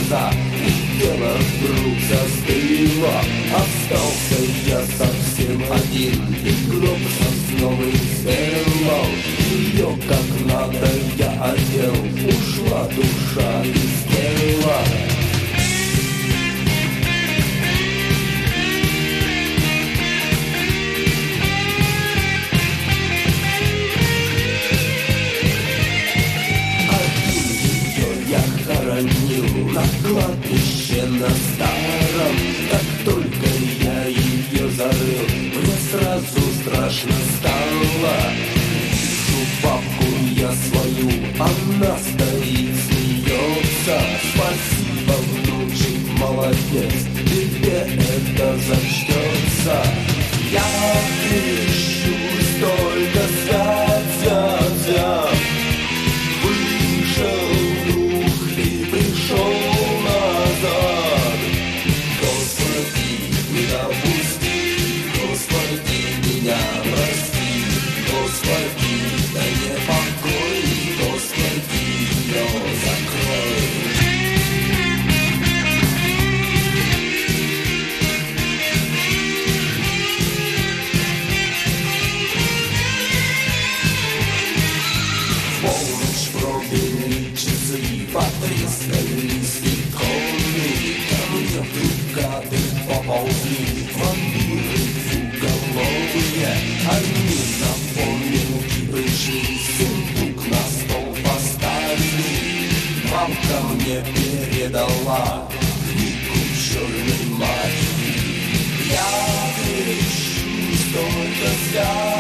глаза, и дело вдруг застыло. Остался я совсем один, и гроб сосновый сделал. Ее как надо я одел, ушла душа из тела. На кладбище на старом, как только я ее зарыл, мне сразу страшно стало. Вижу бабку я свою, она стоит, смеется. Спасибо, внучек, молодец, тебе это зачтется. Я крещусь только святя, вышел дух и пришел назад. Господи, не допусти, Господи, меня прости, Господи, дай мне покой, Господи, ее закрой. Полночь пробили часы, потрескались иконы. Ко мне в гады поползли вампиры двуголовые. Они на поминки пришли, сундук на стол поставили. Мамка мне передала книгу черной матери. Я крещусь только свят.